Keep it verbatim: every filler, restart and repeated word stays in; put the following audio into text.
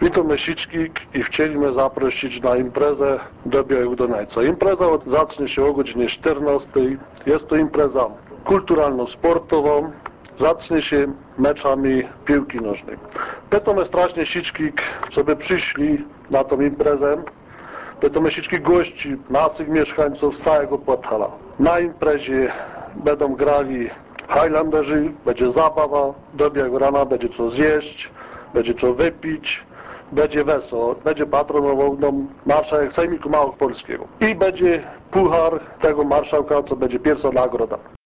I to my Sićkik i chcieliśmy zaprosić na imprezę do Białego Dunajca. Impreza zacznie się o godzinie czternastej. Jest to impreza kulturalno-sportową. Zacznie się meczami piłki nożnej. Pytamy strasznie Sićkik, żeby przyszli na tą imprezę. Pytamy Sićkik gości, naszych mieszkańców z całego Podhala. Na imprezie będą grali Highlanderzy, będzie zabawa, do białego rana będzie co zjeść, będzie co wypić, będzie wesoło, będzie patronował nam marszałek Sejmiku Małopolskiego. I będzie puchar tego marszałka, co będzie pierwsza nagroda.